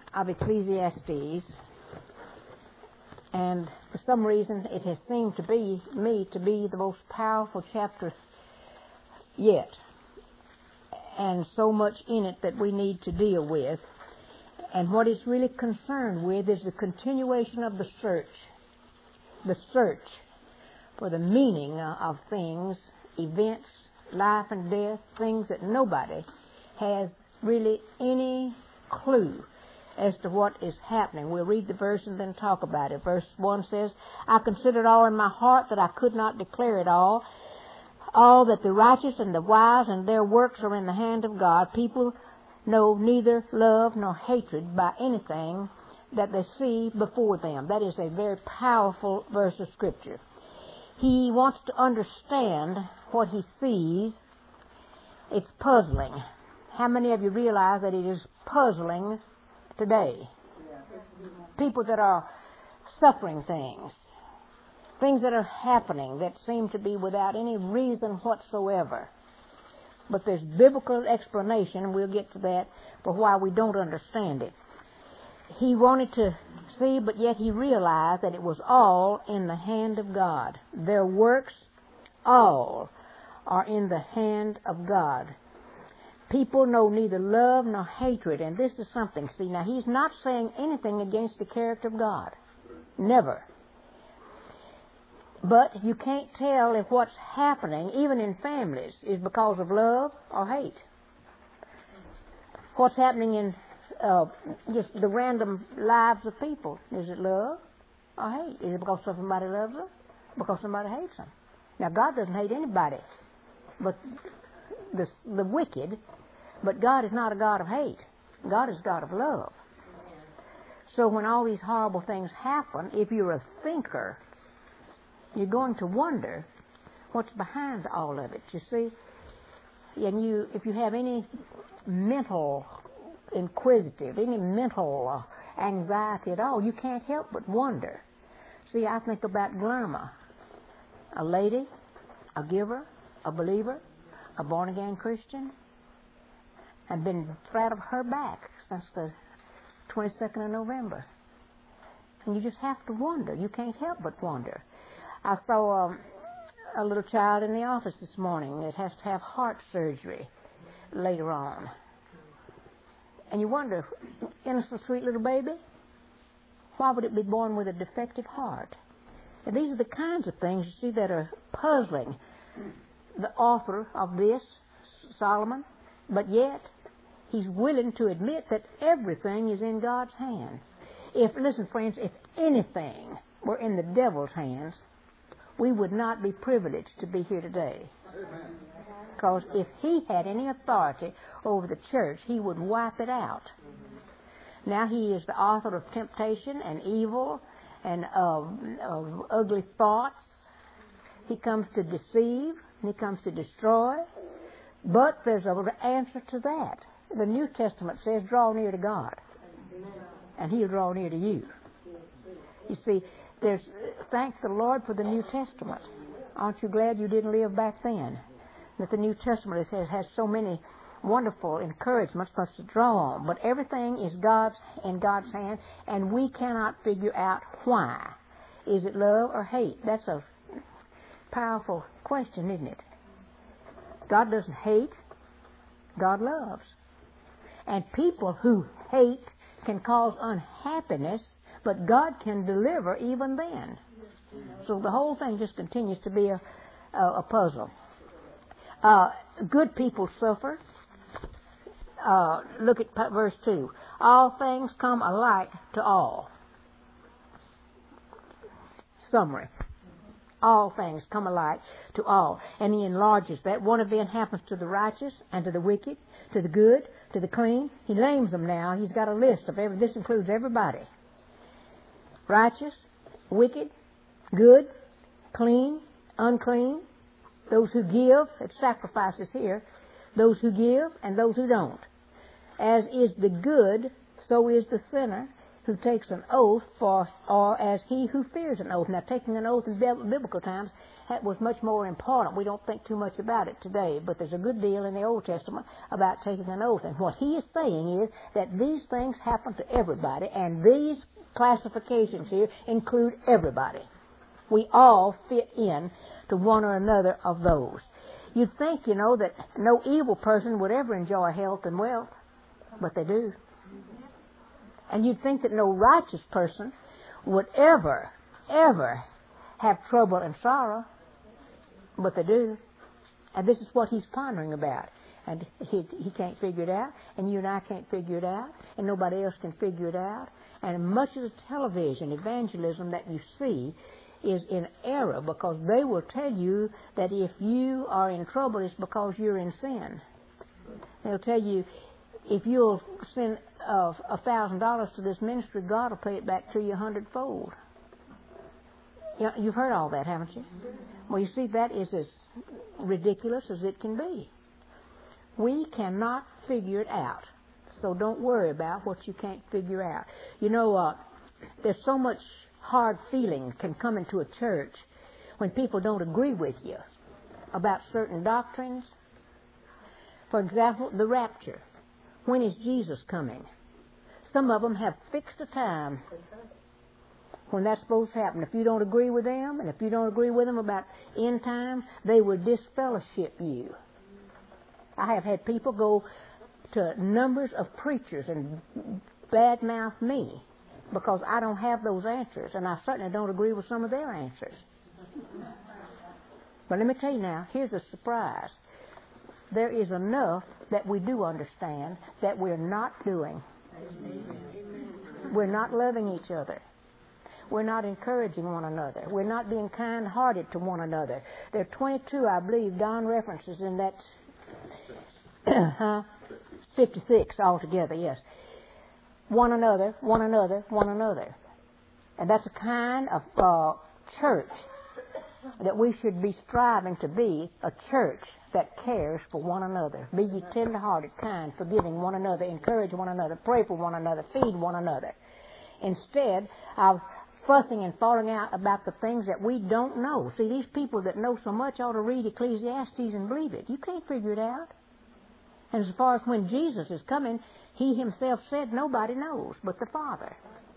of Ecclesiastes, and for some reason it has seemed to be the most powerful chapter yet, and so much in it that we need to deal with. And what it's really concerned with is the continuation of the search for the meaning of things, events, life and death, things that nobody has really any clue as to what is happening. We'll read the verse and then talk about it. Verse 1 says, I considered all in my heart that I could not declare it all that the righteous and the wise and their works are in the hand of God. People know neither love nor hatred by anything that they see before them. That is a very powerful verse of Scripture. He wants to understand what he sees. It's puzzling. How many of you realize that it is puzzling today? People that are suffering things that are happening that seem to be without any reason whatsoever. But there's biblical explanation, and we'll get to that, for why we don't understand it. He wanted to see, but yet he realized that it was all in the hand of God. Their works, all, are in the hand of God. People know neither love nor hatred, and this is something. See, now he's not saying anything against the character of God. Never. But you can't tell if what's happening, even in families, is because of love or hate. What's happening in just the random lives of people, is it love or hate? Is it because somebody loves them? Because somebody hates them? Now, God doesn't hate anybody but the wicked, but God is not a God of hate. God is a God of love. So when all these horrible things happen, if you're a thinker, you're going to wonder what's behind all of it, you see. And if you have any mental inquisitive, any mental anxiety at all, you can't help but wonder. See, I think about Glerma, a lady, a giver, a believer, a born-again Christian, and been flat of her back since the 22nd of November. And you just have to wonder. You can't help but wonder. I saw a little child in the office this morning that has to have heart surgery later on. And you wonder, innocent, sweet little baby, why would it be born with a defective heart? And these are the kinds of things, you see, that are puzzling the author of this, Solomon, but yet he's willing to admit that everything is in God's hands. Listen, friends, if anything were in the devil's hands, we would not be privileged to be here today. Because if he had any authority over the church, he would wipe it out. Now he is the author of temptation and evil and of ugly thoughts. He comes to deceive, and he comes to destroy. But there's an answer to that. The New Testament says, draw near to God, and he'll draw near to you. You see, thank the Lord for the New Testament. Aren't you glad you didn't live back then? That the New Testament has so many wonderful encouragements for us to draw on. But everything is in God's hand, and we cannot figure out why. Is it love or hate? That's a powerful question, isn't it? God doesn't hate. God loves. And people who hate can cause unhappiness, but God can deliver even then. So the whole thing just continues to be a puzzle. Good people suffer. Look at verse 2. All things come alike to all. Summary. All things come alike to all. And he enlarges that. One event happens to the righteous and to the wicked, to the good, to the clean. He names them now. He's got a list of this includes everybody. Righteous, wicked, good, clean, unclean. Those who give, it's sacrifices here. Those who give and those who don't. As is the good, so is the sinner who takes an oath, or as he who fears an oath. Now, taking an oath in biblical times was much more important. We don't think too much about it today, but there's a good deal in the Old Testament about taking an oath. And what he is saying is that these things happen to everybody, and these classifications here include everybody. We all fit in to one or another of those. You'd think, that no evil person would ever enjoy health and wealth, but they do. And you'd think that no righteous person would ever have trouble and sorrow, but they do. And this is what he's pondering about. And he can't figure it out, and you and I can't figure it out, and nobody else can figure it out. And much of the television evangelism that you see is in error, because they will tell you that if you are in trouble, it's because you're in sin. They'll tell you, if you'll send $1,000 to this ministry, God will pay it back to you 100-fold. You've heard all that, haven't you? Well, you see, that is as ridiculous as it can be. We cannot figure it out, so don't worry about what you can't figure out. There's so much hard feeling can come into a church when people don't agree with you about certain doctrines. For example, the rapture. When is Jesus coming? Some of them have fixed a time when that's supposed to happen. If you don't agree with them, and if you don't agree with them about end times, they will disfellowship you. I have had people go to numbers of preachers and badmouth me because I don't have those answers, and I certainly don't agree with some of their answers. But let me tell you now, here's a surprise. There is enough that we do understand that we're not doing. We're not loving each other. We're not encouraging one another. We're not being kind-hearted to one another. There are 22, I believe, Don references in that 56 altogether, yes. One another, one another, one another. And that's a kind of church that we should be striving to be, a church that cares for one another. Be ye tender-hearted, kind, forgiving one another, encourage one another, pray for one another, feed one another. Instead of fussing and falling out about the things that we don't know. See, these people that know so much ought to read Ecclesiastes and believe it. You can't figure it out. And as far as when Jesus is coming, he himself said nobody knows but the Father.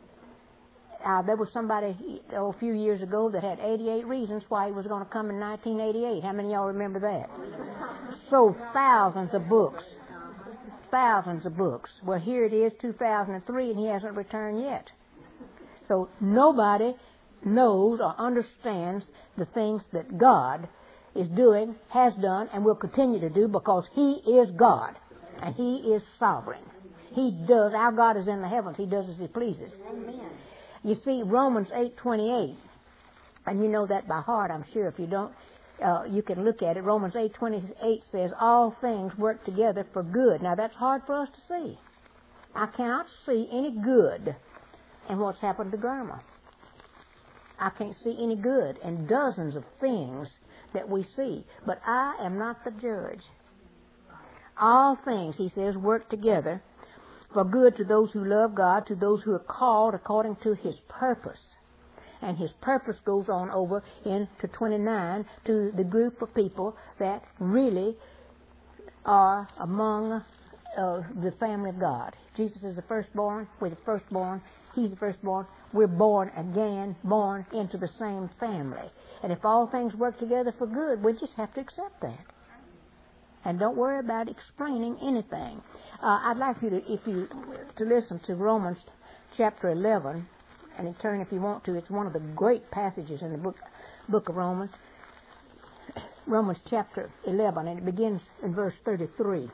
There was somebody a few years ago that had 88 reasons why he was going to come in 1988. How many of y'all remember that? So thousands of books. Thousands of books. Well, here it is, 2003, and he hasn't returned yet. So nobody knows or understands the things that God is doing, has done, and will continue to do, because he is God, and he is sovereign. He does, our God is in the heavens. He does as he pleases. Amen. You see, Romans 8:28, and you know that by heart, I'm sure. If you don't, you can look at it. Romans 8:28 says, all things work together for good. Now, that's hard for us to see. I cannot see any good in what's happened to Grandma. I can't see any good in dozens of things that we see. But I am not the judge. All things, he says, work together for good to those who love God, to those who are called according to his purpose. And his purpose goes on over into 29 to the group of people that really are among the family of God. Jesus is the firstborn. We're the firstborn. He's the firstborn. We're born again, born into the same family. And if all things work together for good, we just have to accept that. And don't worry about explaining anything. I'd like you to listen to Romans chapter 11, and turn if you want to. It's one of the great passages in the book of Romans. Romans chapter 11, and it begins in verse 33.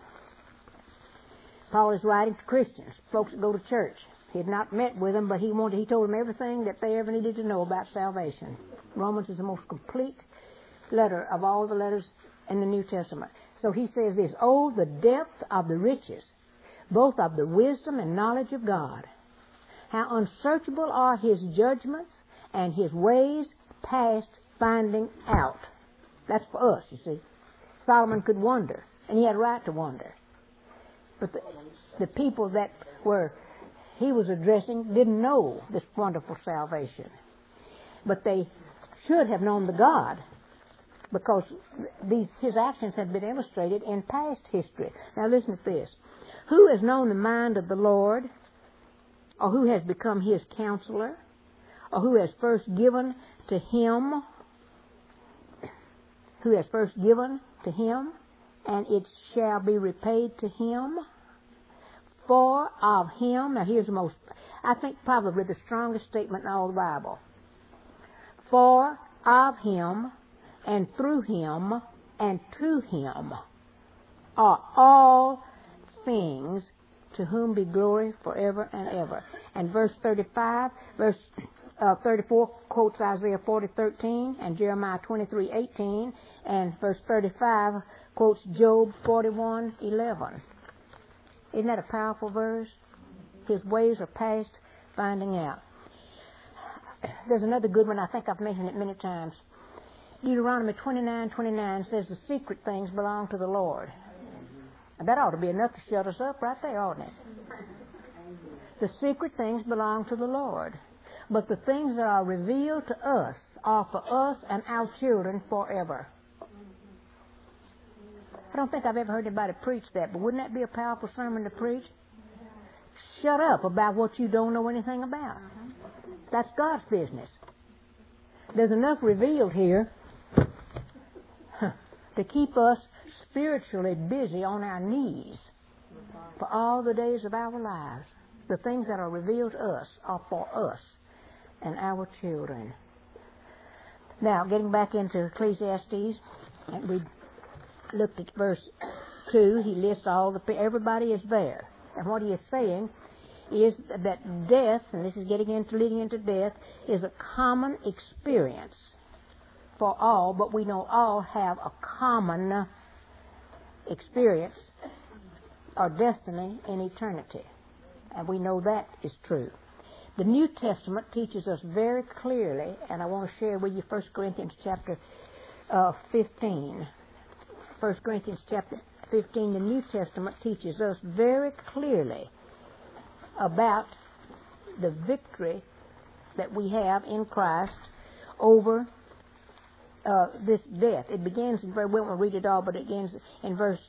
Paul is writing to Christians, folks that go to church. He had not met with them, but he told them everything that they ever needed to know about salvation. Romans is the most complete letter of all the letters in the New Testament. So he says this, oh, the depth of the riches, both of the wisdom and knowledge of God. How unsearchable are his judgments and his ways past finding out. That's for us, you see. Solomon could wonder, and he had a right to wonder. But the people that he was addressing didn't know this wonderful salvation. But they should have known the God because his actions have been illustrated in past history. Now listen to this. Who has known the mind of the Lord, or who has become his counselor, or who has first given to him, and it shall be repaid to him? For of him, now here's the most, I think probably the strongest statement in all the Bible. For of him, and through him, and to him are all things, to whom be glory forever and ever. And verse 34 quotes Isaiah 40:13 and Jeremiah 23:18, and verse 35 quotes Job 41:11. Isn't that a powerful verse? His ways are past finding out. There's another good one. I think I've mentioned it many times. Deuteronomy 29:29 says the secret things belong to the Lord. That ought to be enough to shut us up right there, oughtn't it? The secret things belong to the Lord. But the things that are revealed to us are for us and our children forever. I don't think I've ever heard anybody preach that, but wouldn't that be a powerful sermon to preach? Shut up about what you don't know anything about. That's God's business. There's enough revealed here to keep us spiritually busy on our knees for all the days of our lives. The things that are revealed to us are for us and our children. Now, getting back into Ecclesiastes, and we looked at verse 2. He lists everybody is there. And what he is saying is that death, and this is leading into death, is a common experience for all, but we know all have a common experience or destiny in eternity. And we know that is true. The New Testament teaches us very clearly, and I want to share with you 1 Corinthians chapter 15. 1 Corinthians chapter 15, the New Testament teaches us very clearly about the victory that we have in Christ over this death. It begins in, we won't read it all, but it begins in verse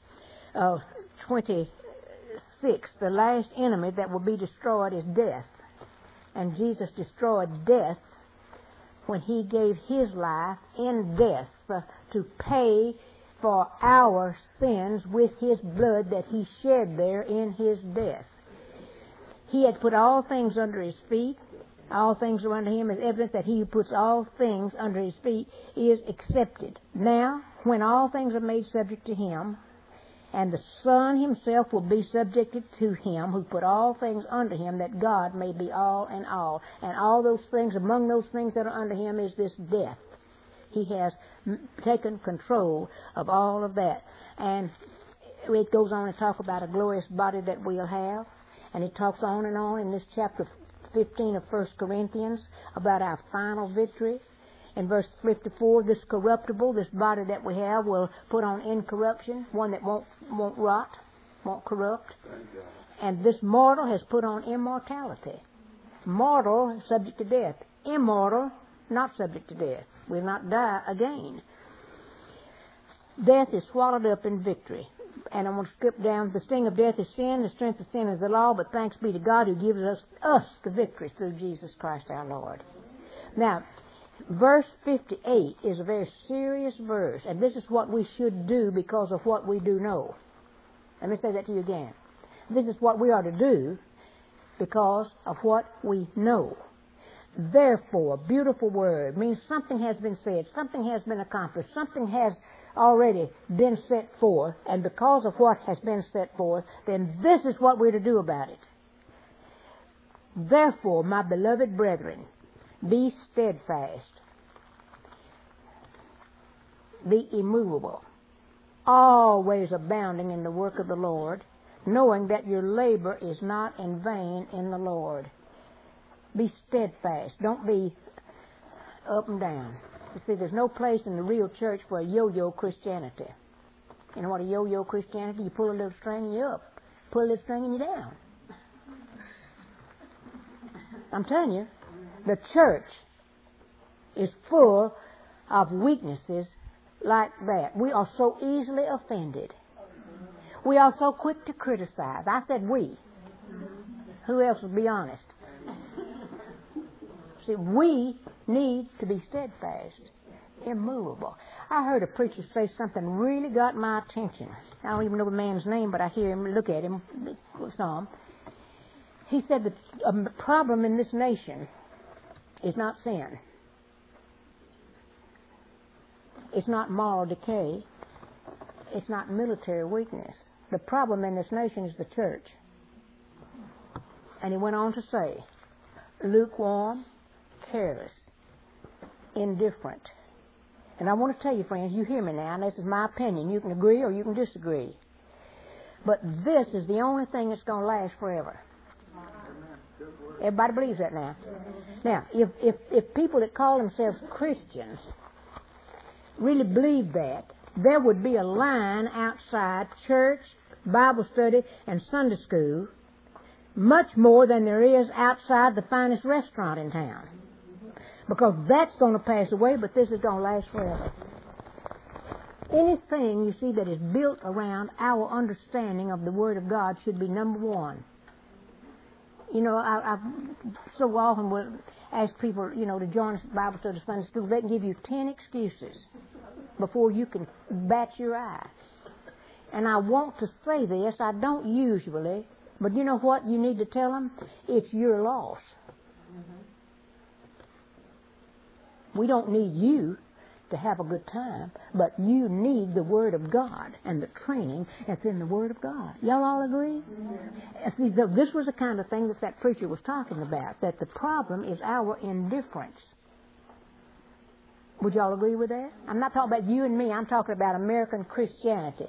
26. The last enemy that will be destroyed is death. And Jesus destroyed death when he gave his life in death to pay for our sins with his blood that he shed there in his death. He had put all things under his feet. All things are under him, is evidence that he who puts all things under his feet is accepted. Now, when all things are made subject to him, and the Son himself will be subjected to him who put all things under him, that God may be all in all. And all those things, among those things that are under him, is this death. He has taken control of all of that. And it goes on to talk about a glorious body that we'll have. And it talks on and on in this chapter 15 of 1 Corinthians about our final victory. In verse 54, this corruptible, this body that we have, will put on incorruption, one that won't rot, won't corrupt. And this mortal has put on immortality. Mortal, subject to death. Immortal, not subject to death. Will not die again. Death is swallowed up in victory. And I'm going to skip down. The sting of death is sin. The strength of sin is the law. But thanks be to God who gives us the victory through Jesus Christ our Lord. Now, verse 58 is a very serious verse. And this is what we should do because of what we do know. Let me say that to you again. This is what we are to do because of what we know. Therefore, beautiful word means something has been said, something has been accomplished, something has already been set forth, and because of what has been set forth, then this is what we're to do about it. Therefore, my beloved brethren, be steadfast, be immovable, always abounding in the work of the Lord, knowing that your labor is not in vain in the Lord. Be steadfast. Don't be up and down. You see, there's no place in the real church for a yo-yo Christianity. You know what a yo-yo Christianity? You pull a little string and you're up. Pull a little string and you're down. I'm telling you, the church is full of weaknesses like that. We are so easily offended. We are so quick to criticize. I said we. Who else will be honest? See, we need to be steadfast, immovable. I heard a preacher say something really got my attention. I don't even know the man's name, but I hear him, look at him some. He said the problem in this nation is not sin. It's not moral decay. It's not military weakness. The problem in this nation is the church. And he went on to say, lukewarm, careless, indifferent. And I want to tell you, friends, you hear me now, and this is my opinion. You can agree or you can disagree. But this is the only thing that's going to last forever. Everybody believes that now. Now, if people that call themselves Christians really believe that, there would be a line outside church, Bible study, and Sunday school, much more than there is outside the finest restaurant in town. Because that's going to pass away, but this is going to last forever. Anything, you see, that is built around our understanding of the Word of God should be number one. You know, I've so often will ask people, you know, to join us at Bible study, Sunday school. They can give you 10 excuses before you can bat your eye. And I want to say this, I don't usually, but you know what you need to tell them? It's your loss. We don't need you to have a good time, but you need the Word of God and the training that's in the Word of God. Y'all all agree? See, this was the kind of thing that preacher was talking about, that the problem is our indifference. Would y'all agree with that? I'm not talking about you and me. I'm talking about American Christianity.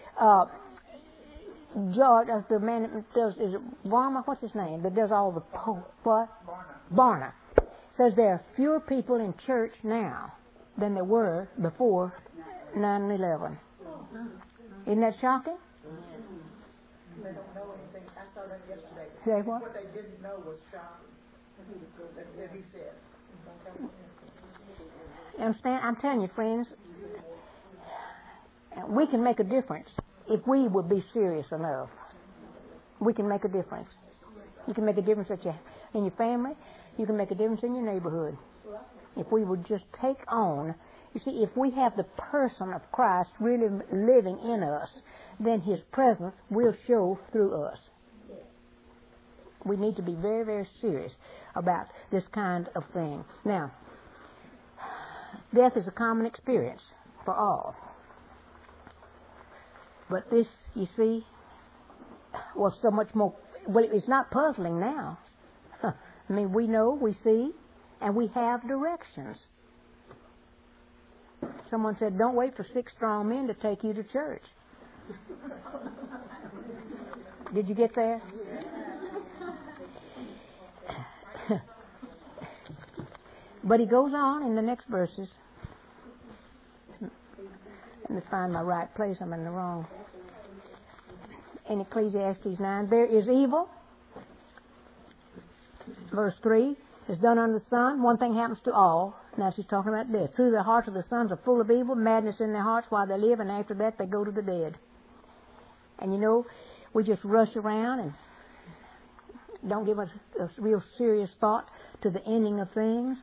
George, the man that does, is it Barna? What's his name? That does all the what? Barna. Says there are fewer people in church now than there were before 9/11. Isn't that shocking? They don't know anything. I saw that yesterday. Say what? What they didn't know was shocking. That he said. You understand? I'm telling you, friends, we can make a difference if we would be serious enough. We can make a difference. You can make a difference in your family. You can make a difference in your neighborhood. If we would just take on, you see, if we have the person of Christ really living in us, then His presence will show through us. We need to be very, very serious about this kind of thing. Now, death is a common experience for all. But this, you see, was so much more, well, it's not puzzling now. I mean, we know, we see, and we have directions. Someone said, don't wait for 6 strong men to take you to church. Did you get there? But he goes on in the next verses. Let me find my right place. I'm in the wrong. In Ecclesiastes 9, there is evil. Verse 3 is done under the sun. One thing happens to all. Now she's talking about death. Through the hearts of the sons are full of evil, madness in their hearts while they live, and after that they go to the dead. And you know, we just rush around and don't give a real serious thought to the ending of things.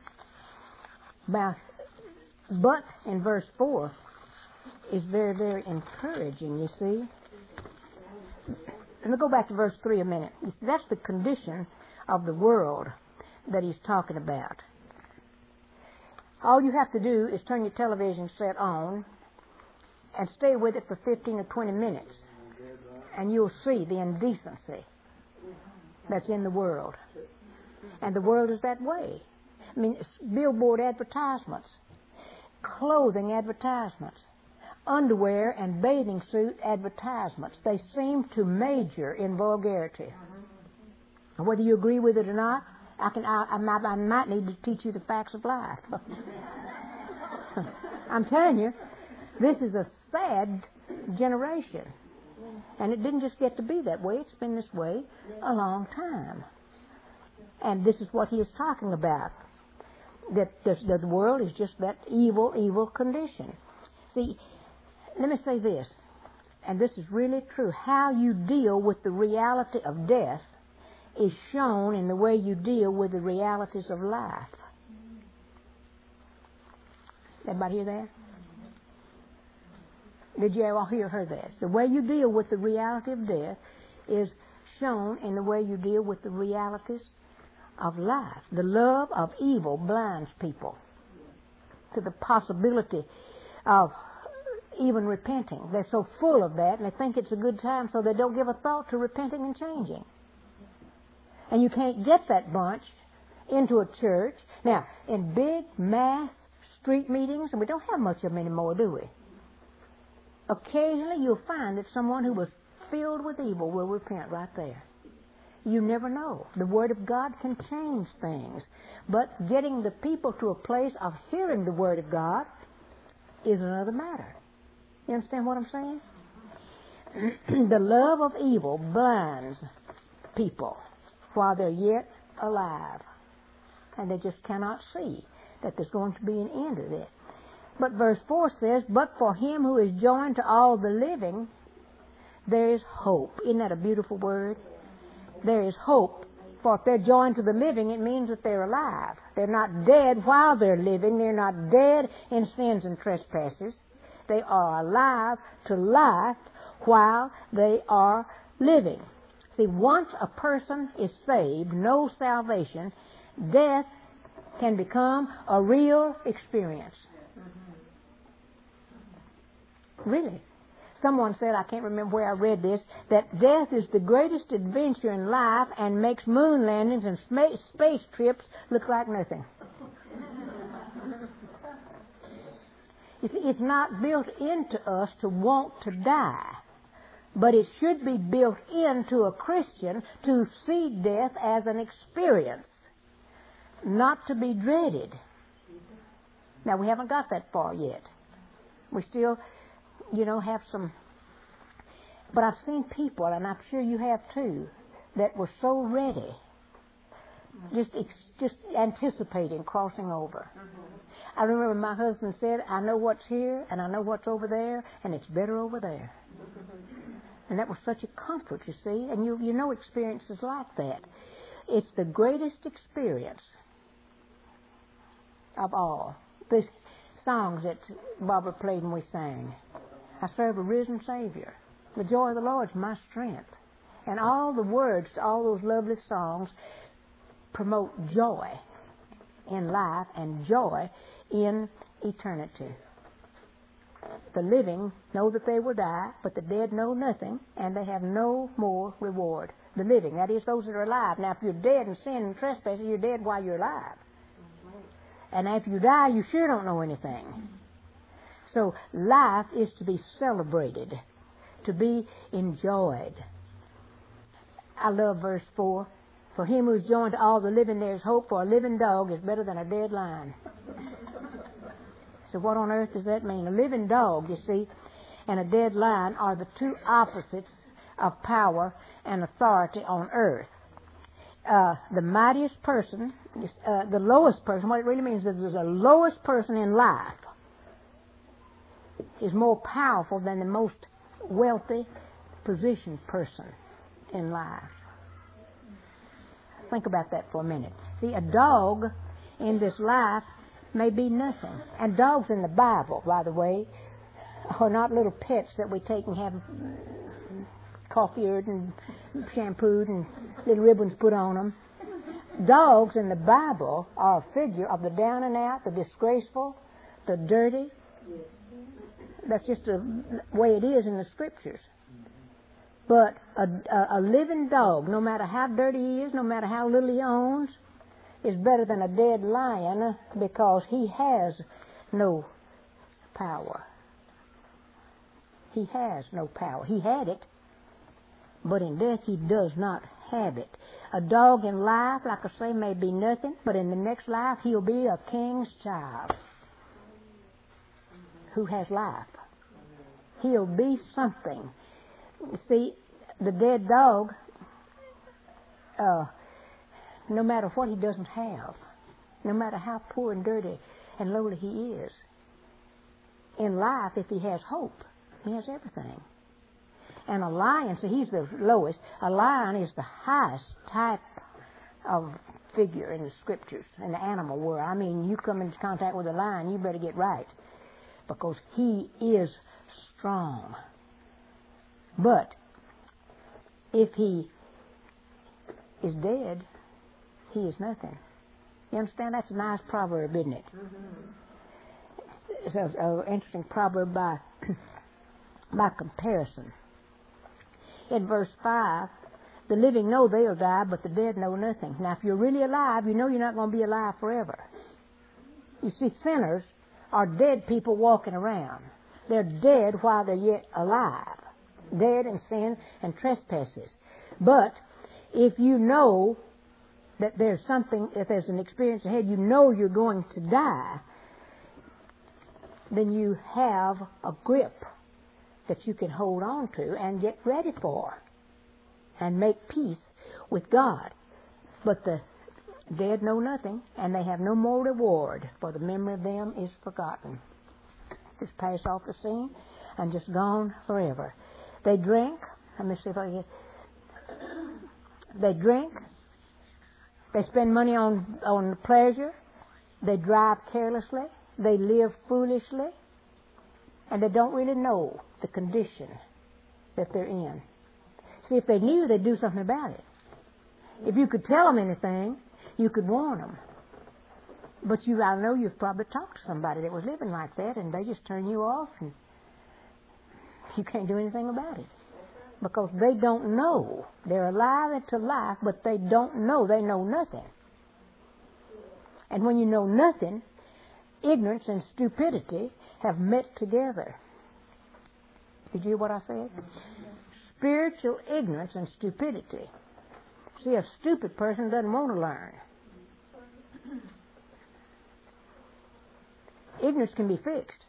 But in verse 4 is very, very encouraging, you see. Let me go back to verse 3 a minute. That's the condition of the world that he's talking about. All you have to do is turn your television set on and stay with it for 15 or 20 minutes, and you'll see the indecency that's in the world. And the world is that way. I mean, it's billboard advertisements, clothing advertisements, underwear and bathing suit advertisements. They seem to major in vulgarity. And whether you agree with it or not, I might need to teach you the facts of life. I'm telling you, this is a sad generation. And it didn't just get to be that way. It's been this way a long time. And this is what he is talking about. That the world is just that evil, evil condition. See, let me say this, and this is really true. How you deal with the reality of death is shown in the way you deal with the realities of life. Everybody hear that? Did you ever hear that? The way you deal with the reality of death is shown in the way you deal with the realities of life. The love of evil blinds people to the possibility of even repenting. They're so full of that, and they think it's a good time, so they don't give a thought to repenting and changing. And you can't get that bunch into a church. Now, in big mass street meetings, and we don't have much of them anymore, do we? Occasionally you'll find that someone who was filled with evil will repent right there. You never know. The Word of God can change things. But getting the people to a place of hearing the Word of God is another matter. You understand what I'm saying? The love of evil blinds people while they're yet alive. And they just cannot see that there's going to be an end to this. But verse 4 says, but for him who is joined to all the living, there is hope. Isn't that a beautiful word? There is hope. For if they're joined to the living, it means that they're alive. They're not dead while they're living. They're not dead in sins and trespasses. They are alive to life while they are living. See, once a person is saved, knows salvation, death can become a real experience. Really. Someone said, I can't remember where I read this, that death is the greatest adventure in life and makes moon landings and space trips look like nothing. You see, it's not built into us to want to die, but it should be built into a Christian to see death as an experience, not to be dreaded. Now, we haven't got that far yet. We still, have some... But I've seen people, and I'm sure you have too, that were so ready, just anticipating crossing over. I remember my husband said, I know what's here, and I know what's over there, and it's better over there. And that was such a comfort, you see, and you know experiences like that. It's the greatest experience of all. These songs that Barbara played and we sang. I serve a risen Savior. The joy of the Lord is my strength. And all the words to all those lovely songs promote joy in life and joy in eternity. The living know that they will die, but the dead know nothing, and they have no more reward. The living, that is, those that are alive. Now, if you're dead in sin and trespasses, you're dead while you're alive. And after you die, you sure don't know anything. So life is to be celebrated, to be enjoyed. I love verse 4. For him who is joined to all the living, there is hope, for a living dog is better than a dead lion. So what on earth does that mean? A living dog, you see, and a dead lion are the two opposites of power and authority on earth. The mightiest person, the lowest person, what it really means is the lowest person in life is more powerful than the most wealthy, positioned person in life. Think about that for a minute. See, a dog in this life may be nothing. And dogs in the Bible, by the way, are not little pets that we take and have coffee-eared and shampooed and little ribbons put on them. Dogs in the Bible are a figure of the down and out, the disgraceful, the dirty. That's just the way it is in the Scriptures. But a living dog, no matter how dirty he is, no matter how little he owns, is better than a dead lion because he has no power. He has no power. He had it, but in death he does not have it. A dog in life, like I say, may be nothing, but in the next life he'll be a king's child who has life. He'll be something. See, the dead dog, no matter what he doesn't have, no matter how poor and dirty and lowly he is, in life, if he has hope, he has everything. And a lion, so he's the lowest. A lion is the highest type of figure in the scriptures, in the animal world. I mean, you come into contact with a lion, you better get right, because he is strong. But if he is dead, he is nothing. You understand? That's a nice proverb, isn't it? Mm-hmm. It's an interesting proverb by comparison. In verse 5, the living know they'll die, but the dead know nothing. Now, if you're really alive, you know you're not going to be alive forever. You see, sinners are dead people walking around. They're dead while they're yet alive. Dead in sin and trespasses. But if you know that there's something, if there's an experience ahead, you know you're going to die, then you have a grip that you can hold on to and get ready for and make peace with God. But the dead know nothing, and they have no more reward, for the memory of them is forgotten. Just passed off the scene and just gone forever. They drink. Let me see if I get. They drink. They spend money on pleasure. They drive carelessly. They live foolishly. And they don't really know the condition that they're in. See, if they knew, they'd do something about it. If you could tell them anything, you could warn them. But I know you've probably talked to somebody that was living like that, and they just turn you off, and you can't do anything about it. Because they don't know. They're alive into life, but they don't know. They know nothing. And when you know nothing, ignorance and stupidity have met together. Did you hear what I said? Spiritual ignorance and stupidity. See, a stupid person doesn't want to learn. Ignorance can be fixed.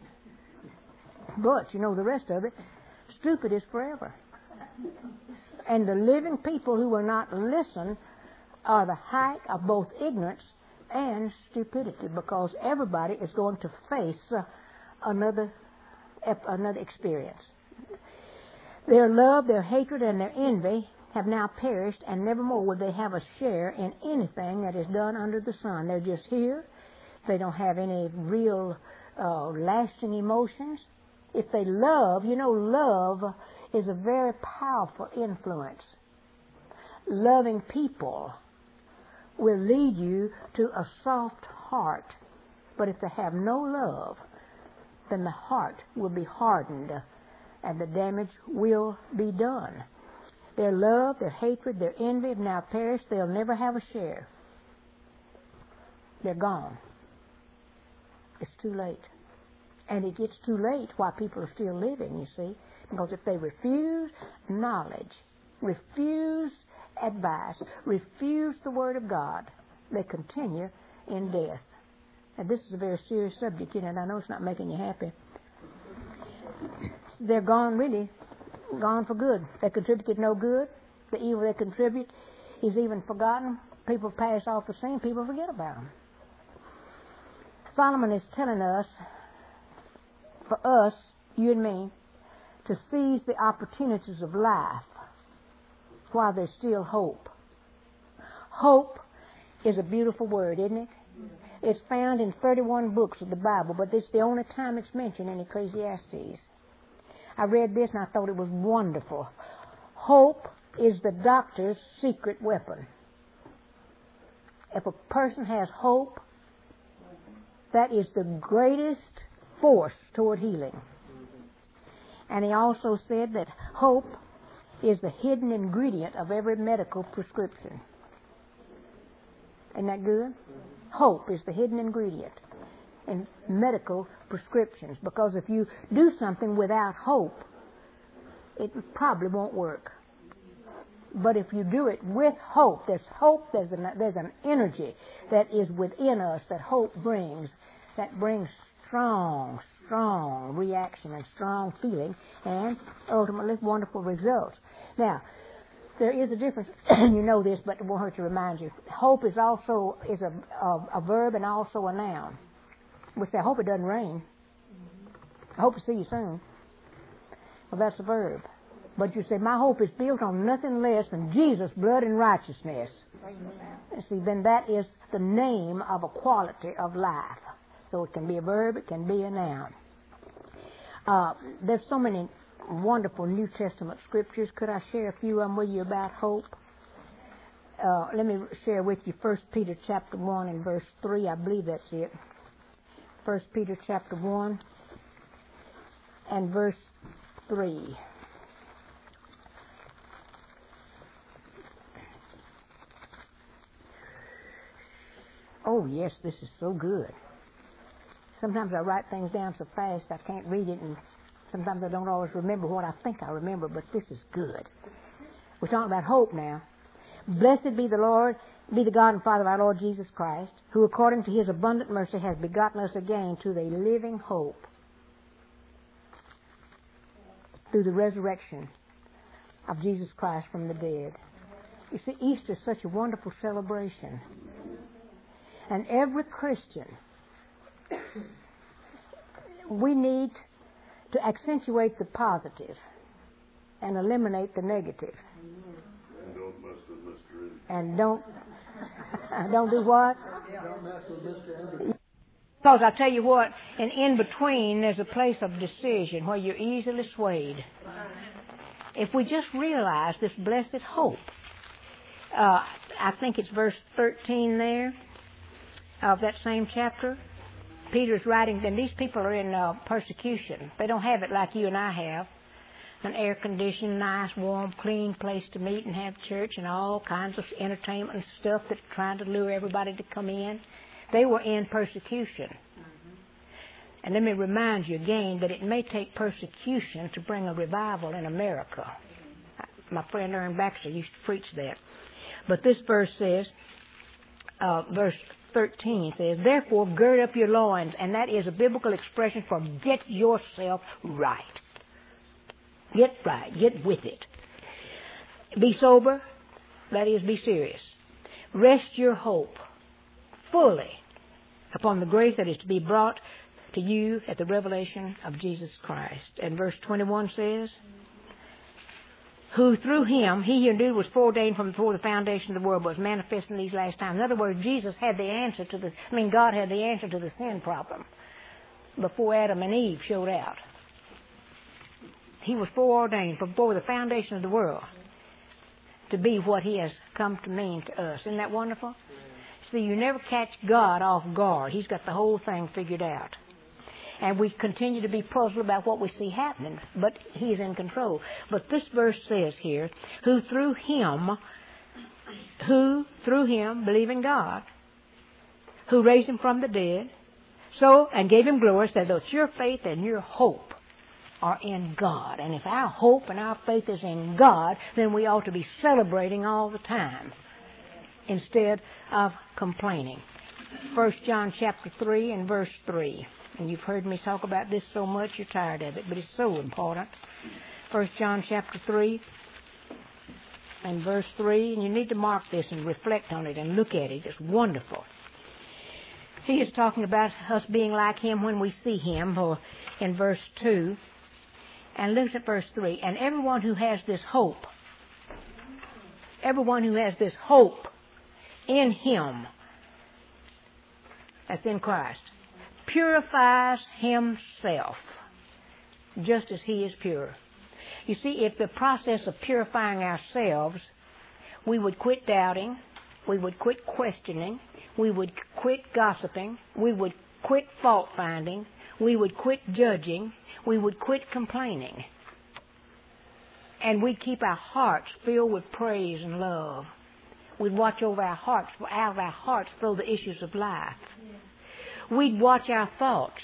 But, you know the rest of it, stupid is forever. And the living people who will not listen are the height of both ignorance and stupidity, because everybody is going to face another experience. Their love, their hatred, and their envy have now perished, and nevermore will they have a share in anything that is done under the sun. They're just here. They don't have any real lasting emotions. If they love, you know, love is a very powerful influence. Loving people will lead you to a soft heart. But if they have no love, then the heart will be hardened and the damage will be done. Their love, their hatred, their envy have now perished. They'll never have a share. They're gone. It's too late. And it gets too late while people are still living, you see. Because if they refuse knowledge, refuse advice, refuse the Word of God, they continue in death. And this is a very serious subject, and I know it's not making you happy. They're gone, really, gone for good. They contributed no good. The evil they contribute is even forgotten. People pass off the scene. People forget about them. Solomon is telling us, for us, you and me, to seize the opportunities of life while there's still hope. Hope is a beautiful word, isn't it? It's found in 31 books of the Bible, but this is the only time it's mentioned in Ecclesiastes. I read this and I thought it was wonderful. Hope is the doctor's secret weapon. If a person has hope, that is the greatest force toward healing. And he also said that hope is the hidden ingredient of every medical prescription. Isn't that good? Hope is the hidden ingredient in medical prescriptions, because if you do something without hope, it probably won't work. But if you do it with hope, there's an energy that is within us that hope brings, that brings strong reaction and strong feeling, and ultimately wonderful results. Now, there is a difference. You know this, but it won't hurt to remind you. Hope is also a verb and also a noun. We say, I hope it doesn't rain. I hope to see you soon. Well, that's a verb. But you say, my hope is built on nothing less than Jesus' blood and righteousness. See, then that is the name of a quality of life. So it can be a verb, it can be a noun. There's so many wonderful New Testament scriptures. Could I share a few of them with you about hope? Let me share with you 1 Peter chapter 1 and verse 3. I believe that's it. 1 Peter chapter 1 and verse 3. Oh, yes, this is so good. Sometimes I write things down so fast I can't read it, and sometimes I don't always remember what I think I remember, but this is good. We're talking about hope now. Blessed be the Lord, be the God and Father of our Lord Jesus Christ, who according to His abundant mercy has begotten us again to the living hope through the resurrection of Jesus Christ from the dead. You see, Easter is such a wonderful celebration. And every Christian, we need to accentuate the positive and eliminate the negative. And don't mess with Mr. Indy. And don't do what? Don't mess with Mr. Indy. Because I tell you what, and in between there's a place of decision where you're easily swayed. If we just realize this blessed hope, I think it's verse 13 there of that same chapter. Peter's writing, and these people are in persecution. They don't have it like you and I have. An air-conditioned, nice, warm, clean place to meet and have church and all kinds of entertainment and stuff that's trying to lure everybody to come in. They were in persecution. And let me remind you again that it may take persecution to bring a revival in America. My friend Aaron Baxter used to preach that. But this verse says, verse 13 says, therefore gird up your loins, and that is a biblical expression for get yourself right. Get right. Get with it. Be sober. That is, be serious. Rest your hope fully upon the grace that is to be brought to you at the revelation of Jesus Christ. And verse 21 says, who through Him, He who indeed was foreordained from before the foundation of the world, was manifest in these last times. In other words, Jesus had the answer to God had the answer to the sin problem before Adam and Eve showed out. He was foreordained from before the foundation of the world to be what He has come to mean to us. Isn't that wonderful? See, you never catch God off guard. He's got the whole thing figured out. And we continue to be puzzled about what we see happening, but He's in control. But this verse says here, who through Him, believe in God, who raised Him from the dead, and gave Him glory, said that your faith and your hope are in God. And if our hope and our faith is in God, then we ought to be celebrating all the time instead of complaining. 1 John chapter 3 and verse 3. And you've heard me talk about this so much you're tired of it, but it's so important. 1 John chapter 3 and verse 3. And you need to mark this and reflect on it and look at it. It's wonderful. He is talking about us being like Him when we see Him, or in verse 2. And look at verse 3. And everyone who has this hope in Him, that's in Christ, purifies himself just as He is pure. You see, if the process of purifying ourselves, we would quit doubting, we would quit questioning, we would quit gossiping, we would quit fault finding, we would quit judging, we would quit complaining. And we'd keep our hearts filled with praise and love. We'd watch over our hearts, for out of our hearts flow the issues of life. We'd watch our thoughts.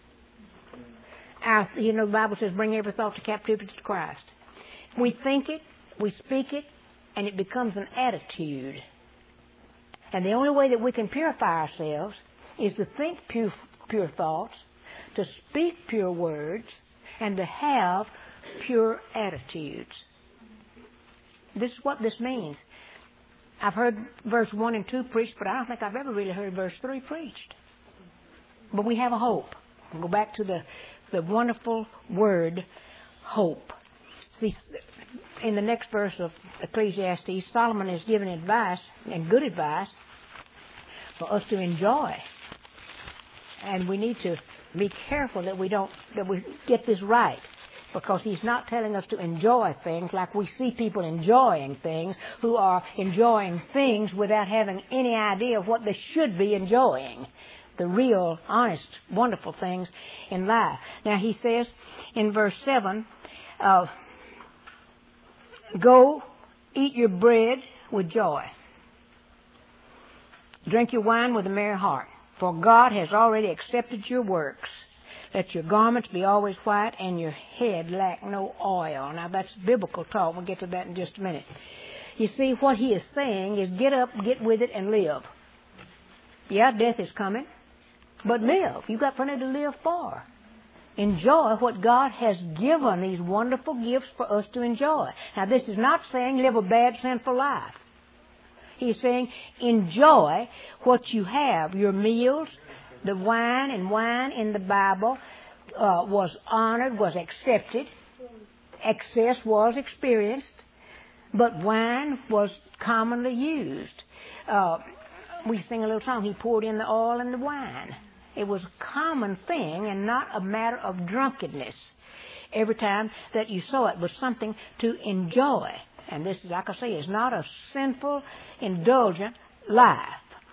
The Bible says, bring every thought to captivity to Christ. We think it, we speak it, and it becomes an attitude. And the only way that we can purify ourselves is to think pure thoughts, to speak pure words, and to have pure attitudes. This is what this means. I've heard verse 1 and 2 preached, but I don't think I've ever really heard verse 3 preached. But we have a hope. We'll go back to the the wonderful word, hope. See, in the next verse of Ecclesiastes, Solomon is giving advice, and good advice, for us to enjoy. And we need to be careful that we get this right, because he's not telling us to enjoy things like we see people enjoying things who are enjoying things without having any idea of what they should be enjoying. The real, honest, wonderful things in life. Now he says in verse 7, go eat your bread with joy. Drink your wine with a merry heart, for God has already accepted your works. Let your garments be always white and your head lack no oil. Now that's biblical talk. We'll get to that in just a minute. You see, what he is saying is get up, get with it, and live. Yeah, death is coming, but live. You've got plenty to live for. Enjoy what God has given, these wonderful gifts for us to enjoy. Now this is not saying live a bad, sinful life. He's saying enjoy what you have, your meals. The wine in the Bible was honored, was accepted. Excess was experienced, but wine was commonly used. We sing a little song, he poured in the oil and the wine. It was a common thing and not a matter of drunkenness. Every time that you saw it was something to enjoy. And this, like I say, is not a sinful, indulgent life.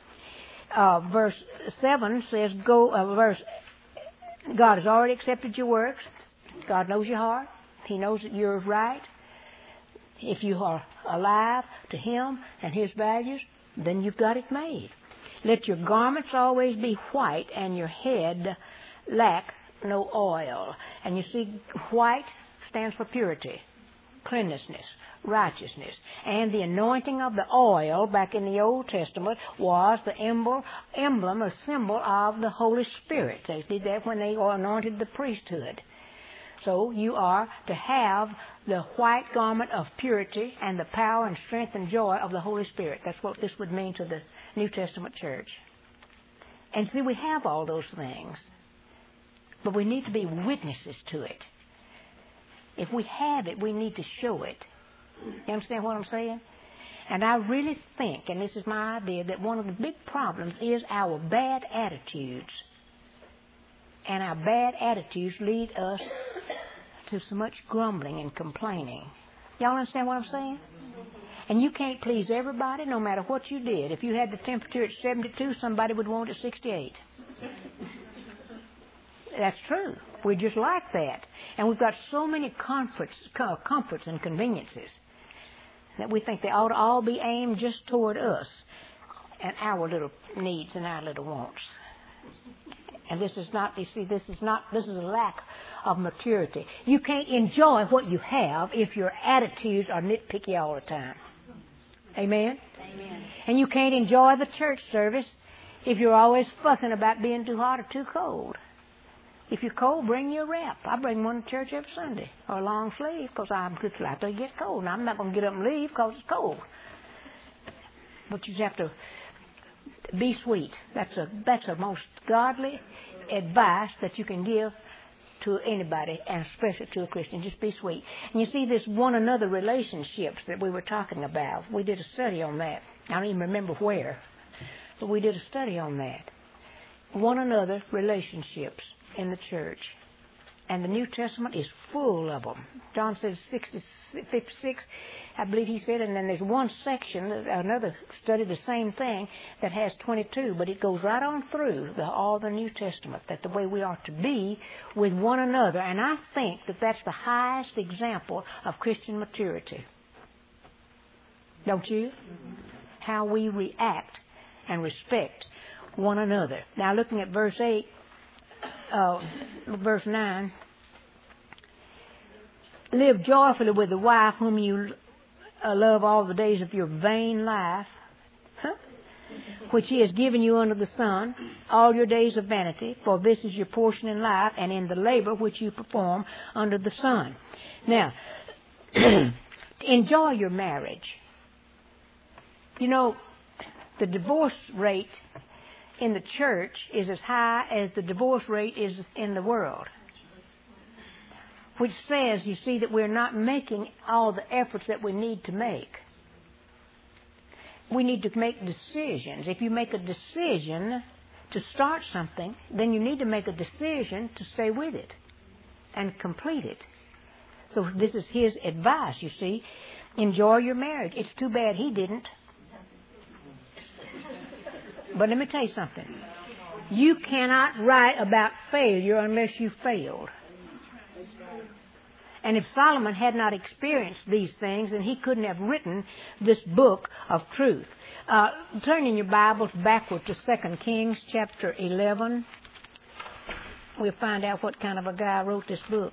Verse 7 says, God has already accepted your works. God knows your heart. He knows that you're right. If you are alive to Him and His values, then you've got it made. Let your garments always be white and your head lack no oil. And you see, white stands for purity, cleanliness, righteousness. And the anointing of the oil back in the Old Testament was the emblem or symbol of the Holy Spirit. They did that when they anointed the priesthood. So you are to have the white garment of purity and the power and strength and joy of the Holy Spirit. That's what this would mean to the New Testament church. And see, we have all those things, but we need to be witnesses to it. If we have it, we need to show it. You understand what I'm saying? And I really think, and this is my idea, that one of the big problems is our bad attitudes. And our bad attitudes lead us to so much grumbling and complaining. Y'all understand what I'm saying? And you can't please everybody no matter what you did. If you had the temperature at 72, somebody would want it at 68. That's true. We're just like that. And we've got so many comforts and conveniences that we think they ought to all be aimed just toward us and our little needs and our little wants. And this is not, you see, this is a lack of maturity. You can't enjoy what you have if your attitudes are nitpicky all the time. Amen? Amen. And you can't enjoy the church service if you're always fussing about being too hot or too cold. If you're cold, bring your wrap. I bring one to church every Sunday, or a long sleeve, because I'm just like to get cold. Now, I'm not going to get up and leave because it's cold. But you just have to be sweet. That's a most godly advice that you can give to anybody, and especially to a Christian. Just be sweet. And you see, this one another relationships that we were talking about, we did a study on that. I don't even remember where, but we did a study on that. One another relationships in the church. And the New Testament is full of them. John says 56, I believe he said, and then there's one section, another study, the same thing, that has 22, but it goes right on through all the New Testament, that the way we are to be with one another. And I think that that's the highest example of Christian maturity. Don't you? Mm-hmm. How we react and respect one another. Now, looking at verse 9, live joyfully with the wife whom you love all the days of your vain life, which He has given you under the sun, all your days of vanity, for this is your portion in life and in the labor which you perform under the sun. Now, enjoy your marriage. You know, the divorce rate in the church is as high as the divorce rate is in the world. which says, you see, that we're not making all the efforts that we need to make. We need to make decisions. If you make a decision to start something, then you need to make a decision to stay with it and complete it. So this is his advice, you see. Enjoy your marriage. It's too bad he didn't. But let me tell you something. You cannot write about failure unless you failed. And if Solomon had not experienced these things, then he couldn't have written this book of truth. Turn in your Bibles backward to 2 Kings chapter 11. We'll find out what kind of a guy wrote this book.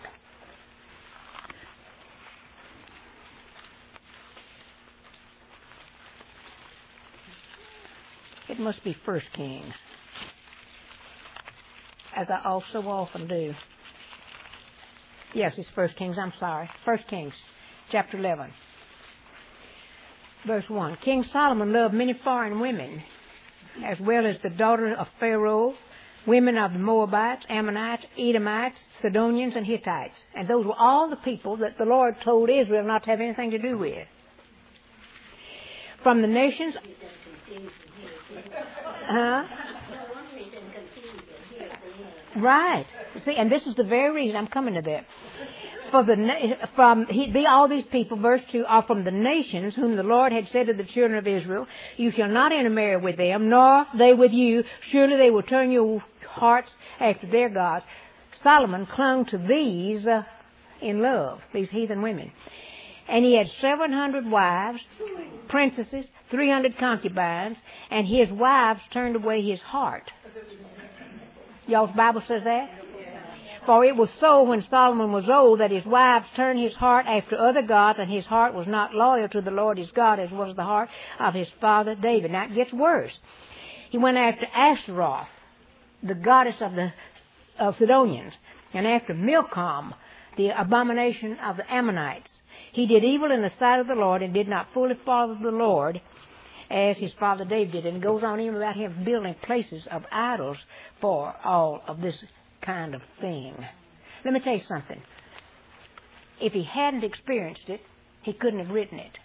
It must be 1 Kings, as I also often do. Yes, it's 1 Kings, I'm sorry. 1 Kings, chapter 11, verse 1. King Solomon loved many foreign women, as well as the daughters of Pharaoh, women of the Moabites, Ammonites, Edomites, Sidonians, and Hittites. And those were all the people that the Lord told Israel not to have anything to do with. From the nations... Right. See, and this is the very reason I'm coming to that. All these people, verse 2, are from the nations whom the Lord had said to the children of Israel, you shall not intermarry with them, nor they with you. Surely they will turn your hearts after their gods. Solomon clung to these in love, these heathen women. And he had 700 wives, princesses, 300 concubines, and his wives turned away his heart. Y'all's Bible says that? For it was so when Solomon was old that his wives turned his heart after other gods, and his heart was not loyal to the Lord his God as was the heart of his father David. Now it gets worse. He went after Ashtaroth, the goddess of the Sidonians, and after Milcom, the abomination of the Ammonites. He did evil in the sight of the Lord and did not fully follow the Lord as his father David did. And it goes on even about him building places of idols for all of this kind of thing. Let me tell you something. If he hadn't experienced it, he couldn't have written it.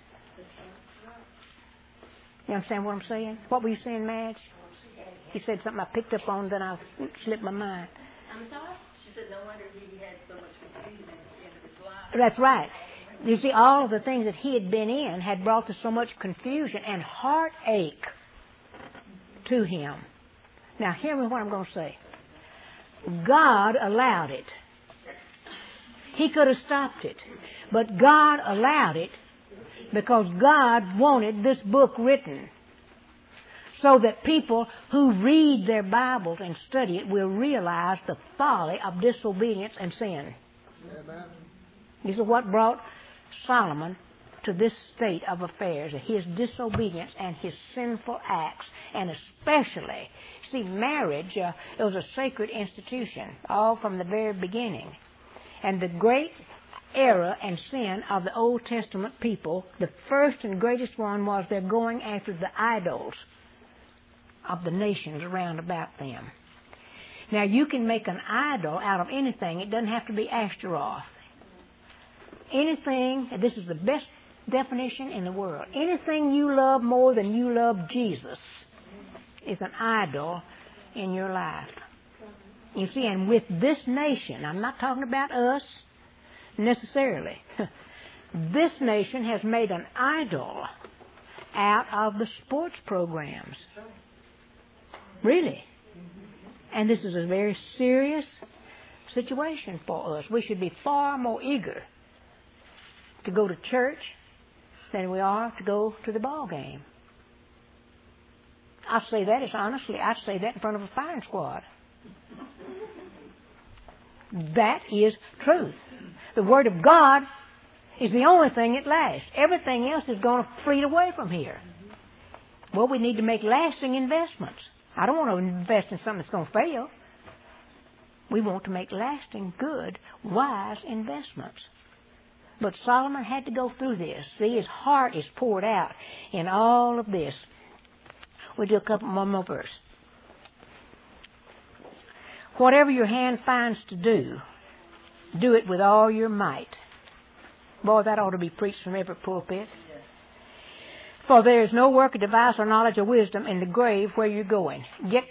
You understand what I'm saying? What were you saying, Madge? You said something I picked up on, then I slipped my mind. I'm sorry? She said no wonder he had so much confusion at the end of his life. That's right. You see, all of the things that he had been in had brought to so much confusion and heartache to him. Now, hear me what I'm going to say. God allowed it. He could have stopped it. But God allowed it because God wanted this book written so that people who read their Bibles and study it will realize the folly of disobedience and sin. Amen. This is what brought Solomon to this state of affairs, his disobedience and his sinful acts, and especially, see, marriage, it was a sacred institution, all from the very beginning. And the great error and sin of the Old Testament people, the first and greatest one was their going after the idols of the nations around about them. Now, you can make an idol out of anything. It doesn't have to be Ashtaroth. Anything, this is the best definition in the world, anything you love more than you love Jesus is an idol in your life. You see, and with this nation, I'm not talking about us necessarily, this nation has made an idol out of the sports programs. Really. And this is a very serious situation for us. We should be far more eager to go to church than we are to go to the ball game. I say that as honestly, I say that in front of a firing squad. That is truth. The Word of God is the only thing that lasts. Everything else is going to fleet away from here. Well, we need to make lasting investments. I don't want to invest in something that's going to fail. We want to make lasting, good, wise investments. But Solomon had to go through this. See, his heart is poured out in all of this. We'll do a couple more verses. Whatever your hand finds to do, Do it with all your might. Boy, that ought to be preached from every pulpit. For there is no work or device or knowledge or wisdom in the grave where you're going. Get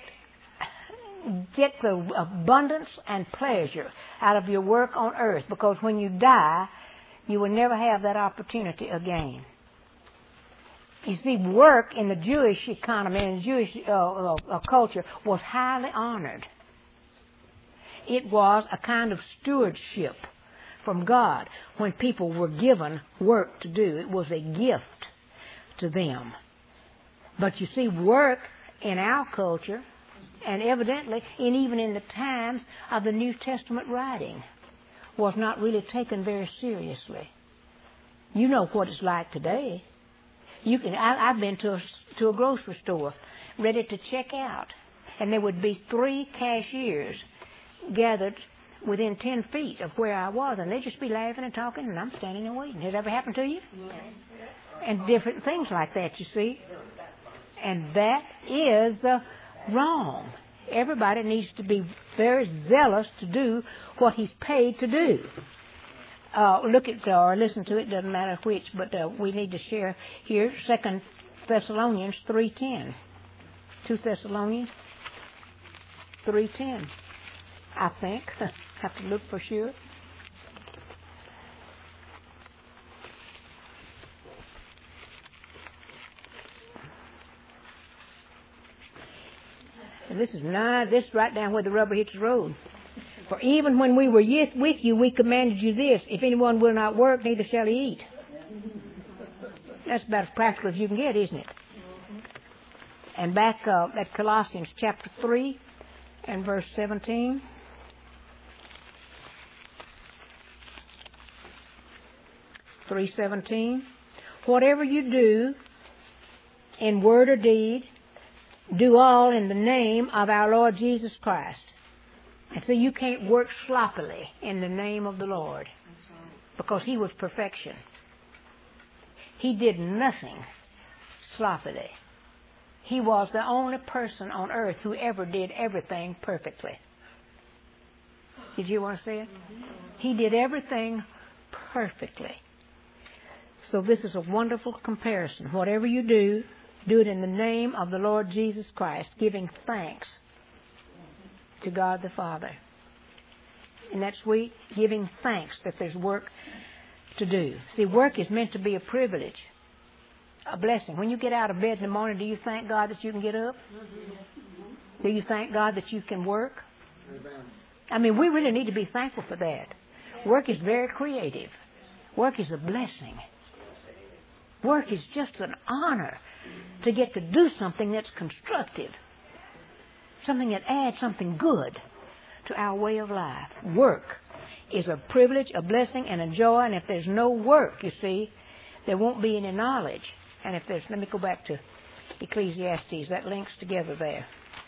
the abundance and pleasure out of your work on earth, because when you die, you will never have that opportunity again. You see, work in the Jewish economy and Jewish culture was highly honored. It was a kind of stewardship from God when people were given work to do. It was a gift to them. But you see, work in our culture, and evidently, and even in the time of the New Testament writing, was not really taken very seriously. You know what it's like today. I've been to a grocery store ready to check out, and there would be 3 cashiers gathered within 10 feet of where I was, and they'd just be laughing and talking, and I'm standing there waiting. Has that ever happened to you? And different things like that, you see. And that is wrong. Everybody needs to be very zealous to do what he's paid to do. Look at or listen to it, doesn't matter which, but we need to share here 2 Thessalonians 3:10. 2 Thessalonians 3:10, I think. Have to look for sure. And this is right down where the rubber hits the road. For even when we were with you, we commanded you this: if anyone will not work, neither shall he eat. That's about as practical as you can get, isn't it? And back at Colossians chapter 3 and verse 17. (3:17). Whatever you do, in word or deed, do all in the name of our Lord Jesus Christ. And so you can't work sloppily in the name of the Lord, because He was perfection. He did nothing sloppily. He was the only person on earth who ever did everything perfectly. Did you want to say it? He did everything perfectly. So this is a wonderful comparison. Whatever you do, do it in the name of the Lord Jesus Christ, giving thanks to God the Father. Isn't that sweet? Giving thanks that there's work to do. See, work is meant to be a privilege, a blessing. When you get out of bed in the morning, do you thank God that you can get up? Do you thank God that you can work? I mean, we really need to be thankful for that. Work is very creative. Work is a blessing. Work is just an honor to get to do something that's constructive, something that adds something good to our way of life. Work is a privilege, a blessing, and a joy. And if there's no work, you see, there won't be any knowledge. And if there's, let me go back to Ecclesiastes. That links together there.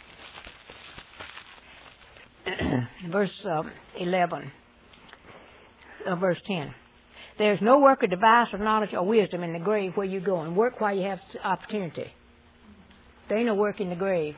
Verse 11, verse 10. There's no work or device or knowledge or wisdom in the grave where you go, and work while you have opportunity. There ain't no work in the grave.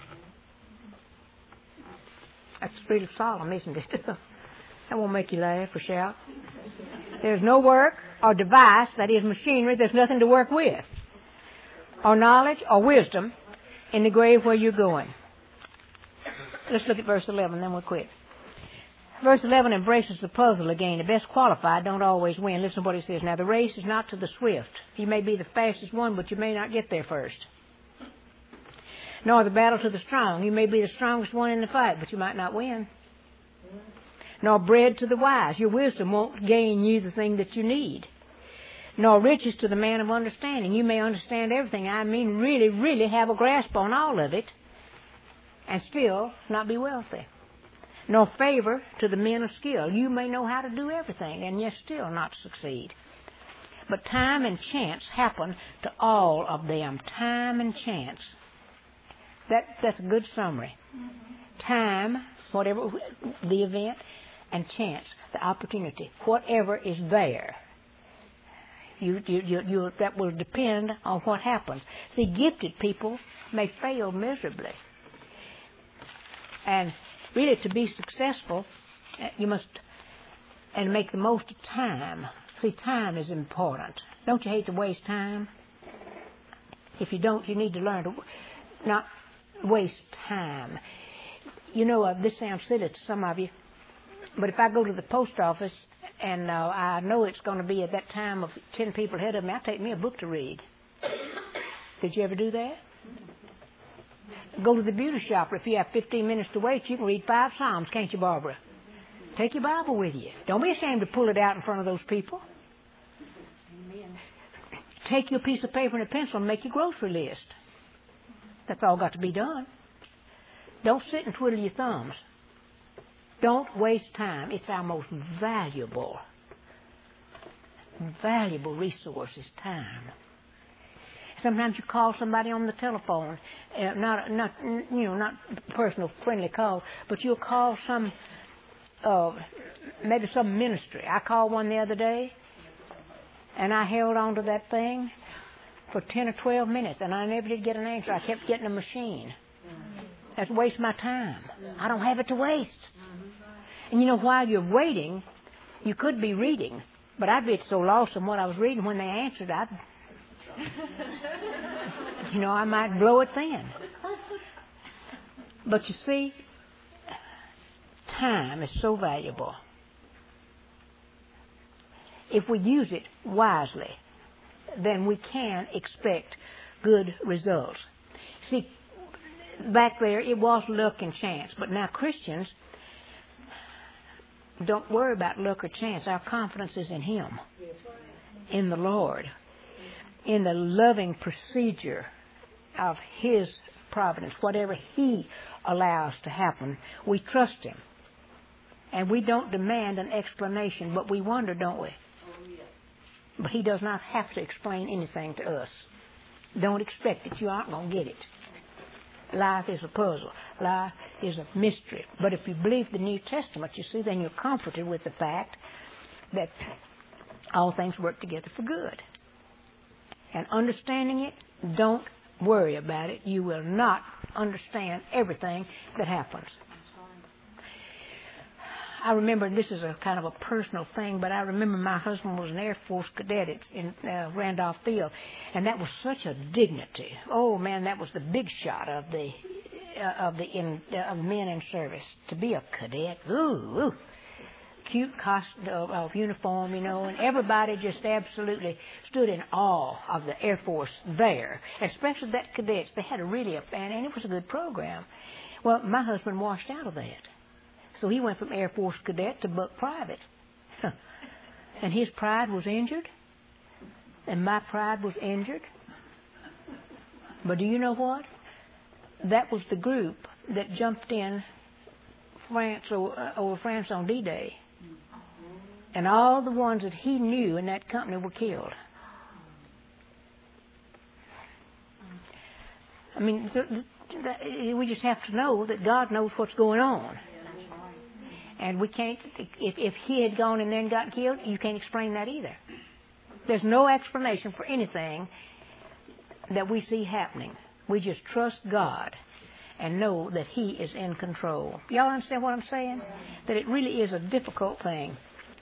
That's pretty solemn, isn't it? That won't make you laugh or shout. There's no work or device, that is machinery, there's nothing to work with, or knowledge or wisdom in the grave where you're going. Let's look at verse 11, then we'll quit. Verse 11 embraces the puzzle again. The best qualified don't always win. Listen to what he says. Now, the race is not to the swift. You may be the fastest one, but you may not get there first. Nor the battle to the strong. You may be the strongest one in the fight, but you might not win. Nor bread to the wise. Your wisdom won't gain you the thing that you need. Nor riches to the man of understanding. You may understand everything. I mean, really, really have a grasp on all of it, and still not be wealthy. Nor favor to the men of skill. You may know how to do everything, and yet still not succeed. But time and chance happen to all of them. Time and chance. That's a good summary. Time, whatever the event, and chance, the opportunity, whatever is there. That will depend on what happens. See, gifted people may fail miserably. And really, to be successful, you must and make the most of time. See, time is important. Don't you hate to waste time? If you don't, you need to learn to not waste time. You know, this sounds silly to some of you, but if I go to the post office and I know it's going to be at that time of 10 people ahead of me, I take me a book to read. Did you ever do that? Go to the beauty shop. If you have 15 minutes to wait, you can read 5 Psalms, can't you, Barbara? Take your Bible with you. Don't be ashamed to pull it out in front of those people. Amen. Take your piece of paper and a pencil and make your grocery list. That's all got to be done. Don't sit and twiddle your thumbs. Don't waste time. It's our most valuable resource is time. Sometimes you call somebody on the telephone, not personal, friendly call, but you'll call some, maybe some ministry. I called one the other day, and I held on to that thing for 10 or 12 minutes, and I never did get an answer. I kept getting a machine. That's waste my time. I don't have it to waste. And you know, while you're waiting, you could be reading, but I'd be so lost in what I was reading when they answered, I might blow it then. But you see, time is so valuable. If we use it wisely, then we can expect good results. See, back there it was luck and chance, but now Christians don't worry about luck or chance. Our confidence is in Him, in the Lord, in the loving procedure of His providence. Whatever He allows to happen, we trust Him. And we don't demand an explanation, but we wonder, don't we? But He does not have to explain anything to us. Don't expect it. You aren't going to get it. Life is a puzzle. Life is a mystery. But if you believe the New Testament, you see, then you're comforted with the fact that all things work together for good. And understanding it, don't worry about it. You will not understand everything that happens. I remember, this is a kind of a personal thing, but I remember my husband was an Air Force cadet in Randolph Field, and that was such a dignity. Oh man, that was the big shot of men in service. To be a cadet, ooh, cute costume of uniform, and everybody just absolutely stood in awe of the Air Force there, especially that cadets. They had and it was a good program. Well, my husband washed out of that. So he went from Air Force cadet to buck private. And his pride was injured. And my pride was injured. But do you know what? That was the group that jumped in over France on D-Day. And all the ones that he knew in that company were killed. I mean, we just have to know that God knows what's going on. And we can't, if he had gone in there and gotten killed, you can't explain that either. There's no explanation for anything that we see happening. We just trust God and know that He is in control. Y'all understand what I'm saying? That it really is a difficult thing.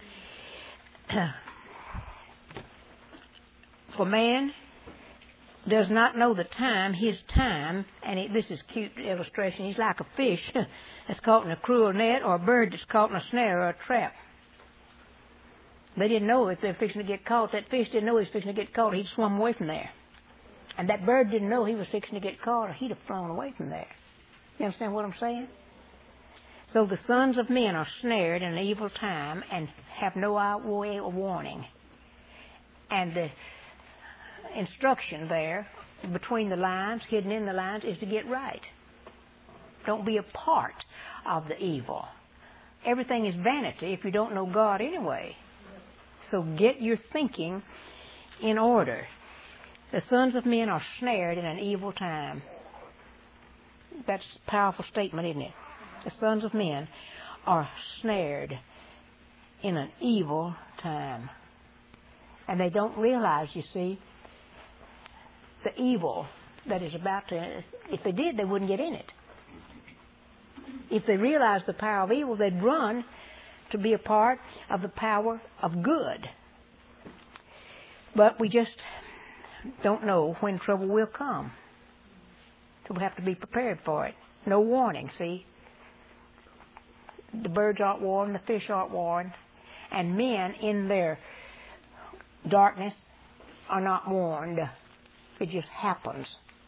For man does not know the time, his time, and this is a cute illustration. He's like a fish that's caught in a cruel net, or a bird that's caught in a snare or a trap. They didn't know if they're fixing to get caught. That fish didn't know he was fixing to get caught. He'd swum away from there. And that bird didn't know he was fixing to get caught, or he'd have flown away from there. You understand what I'm saying? So the sons of men are snared in an evil time and have no way of warning. And the instruction there, between the lines, hidden in the lines, is to get right. Don't be a part of the evil. Everything is vanity if you don't know God anyway. So get your thinking in order. The sons of men are snared in an evil time. That's a powerful statement, isn't it? The sons of men are snared in an evil time. And they don't realize, you see, the evil that is about to... If they did, they wouldn't get in it. If they realized the power of evil, they'd run to be a part of the power of good. But we just don't know when trouble will come. So we have to be prepared for it. No warning, see? The birds aren't warned, the fish aren't warned, and men in their darkness are not warned. It just happens.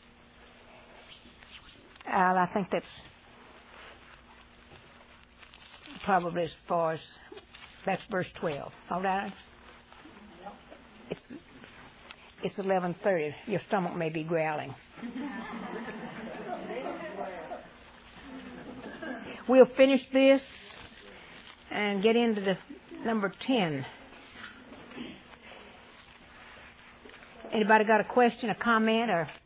I think that's probably as far as that's verse 12. All right? It's 11:30. Your stomach may be growling. We'll finish this and get into the number 10. Anybody got a question, a comment, or